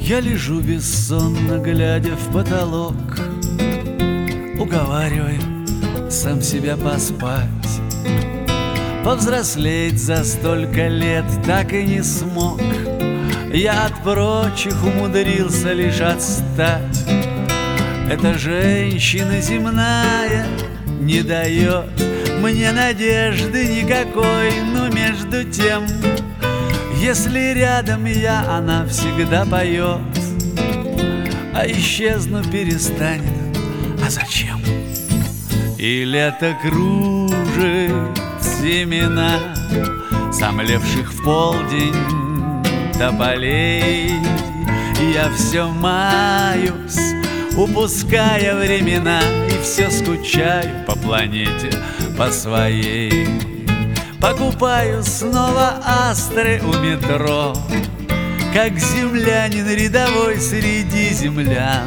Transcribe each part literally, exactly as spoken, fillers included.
Я лежу бессонно, глядя в потолок, уговариваю сам себя поспать. Повзрослеть за столько лет так и не смог. Я от прочих умудрился лишь отстать. Эта женщина земная не дает мне надежды никакой, но между тем, если рядом я, она всегда поет. А исчезну перестанет, а зачем? И лето кружит семена сомлевших в полдень тополей. Я все маюсь, упуская времена, и все скучаю по планете, по своей. Покупаю снова астры у метро, как землянин рядовой среди землян.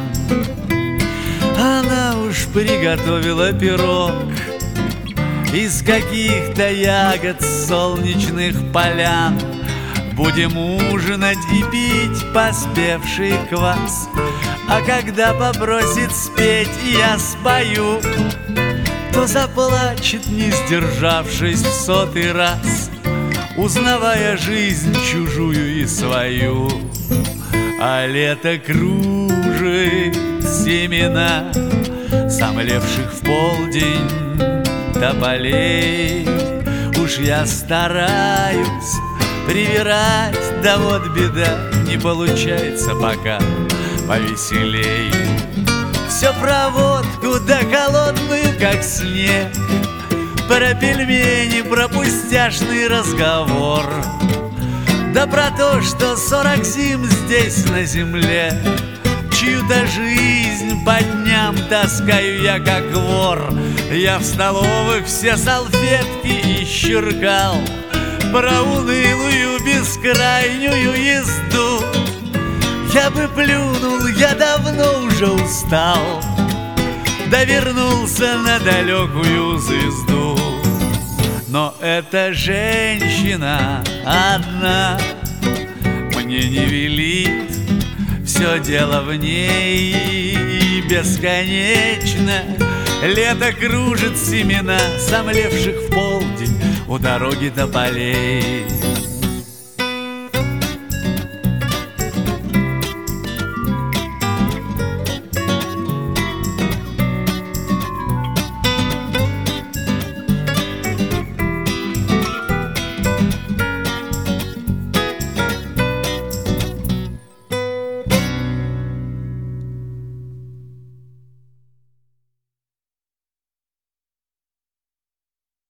Она уж приготовила пирог из каких-то ягод с солнечных полян. Будем ужинать и пить поспевший квас, а когда попросит спеть, я спою, то заплачет, не сдержавшись в сотый раз, узнавая жизнь чужую и свою. А лето кружит семена сомлевших в полдень тополей. Уж я стараюсь привирать, да вот беда, не получается пока повеселей. Все про водку, да холодную, как снег, про пельмени, про пустяшный разговор, да про то, что сорок зим здесь на земле чью-то жизнь по дням таскаю я, как вор. Я в столовых все салфетки исчеркал про унылую бескрайнюю езду. Я бы плюнул, я давно уже устал, да вернулся на далекую звезду. Но эта женщина одна мне не велит, все дело в ней и бесконечно. Лето кружит семена сомлевших в полдень у дороги тополей.